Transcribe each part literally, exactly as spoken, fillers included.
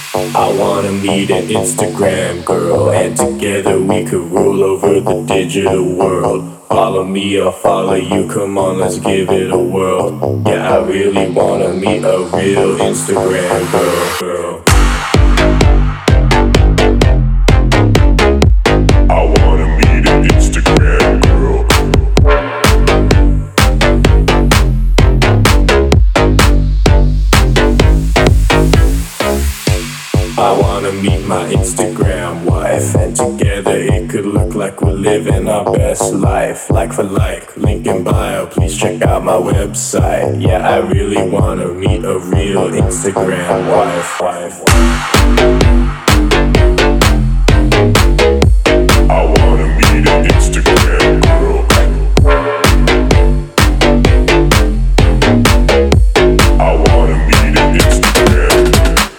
I wanna meet an Instagram girl, and together we could rule over the digital world. Follow me or follow you, come on, let's give it a whirl. Yeah, I really wanna meet a real Instagram girl. girl. I wanna meet an Instagram girl. I wanna meet my Instagram wife, and together it could look like we're living our best life. Like for like, link in bio, please check out my website. Yeah, I really wanna meet a real Instagram wife. wife. I wanna meet an Instagram girl. I wanna meet an Instagram.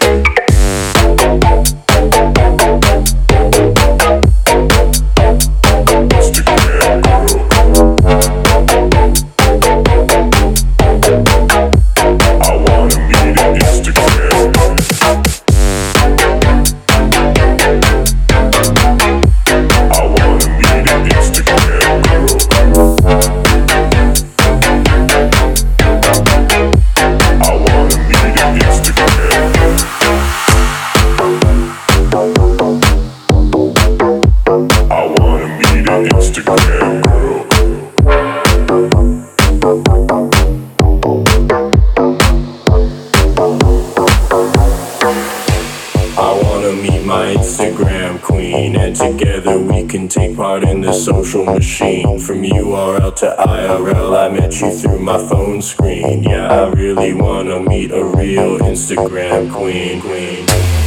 Instagram queen, and together we can take part in the social machine. From U R L to I R L, I met you through my phone screen. Yeah, I really wanna meet a real Instagram queen. queen.